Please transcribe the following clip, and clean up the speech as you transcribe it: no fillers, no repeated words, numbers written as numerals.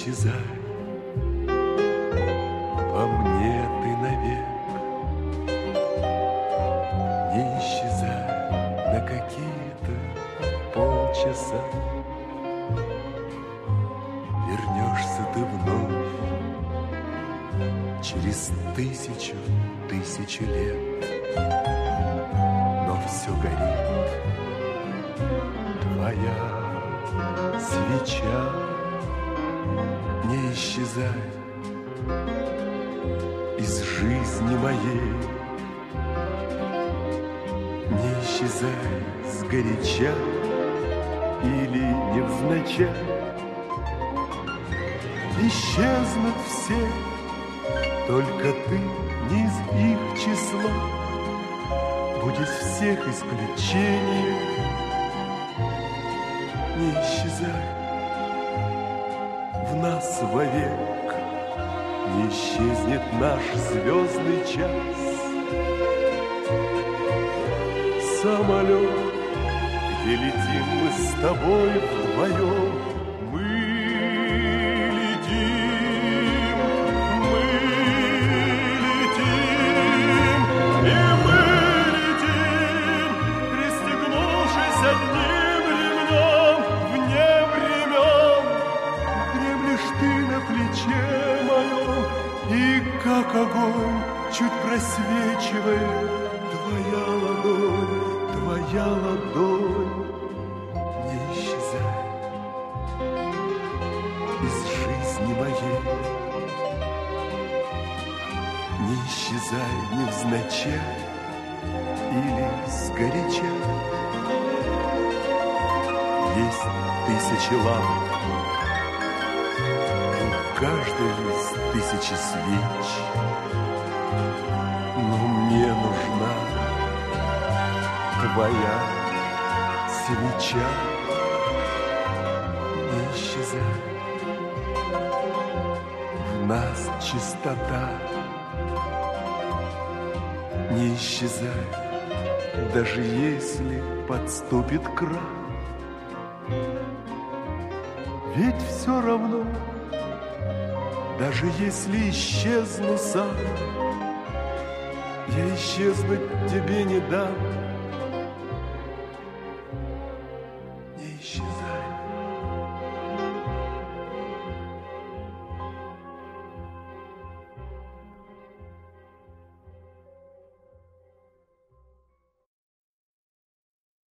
исчезай, по мне ты навек. Не исчезай на какие-то полчаса. Вернешься ты вновь через тысячи лет. Но все горит твоя свеча. Не исчезай из жизни моей. Не исчезай сгоряча или невзначай. Исчезнут все, только ты не из их числа. Будь из всех исключение. Не исчезай в нас вовек. Не исчезнет наш звездный час. Самолет, где летим мы с тобой вдвоем. Как огонь чуть просвечивает твоя ладонь. Не исчезай из жизни моей. Не исчезай невзначай или сгоряча. Есть тысячи ламп, каждая из тысячи свеч. Но мне нужна твоя свеча. Не исчезай, в нас чистота. Не исчезай, даже если подступит крах. Ведь все равно, даже если исчезну сам, я исчезнуть тебе не дам.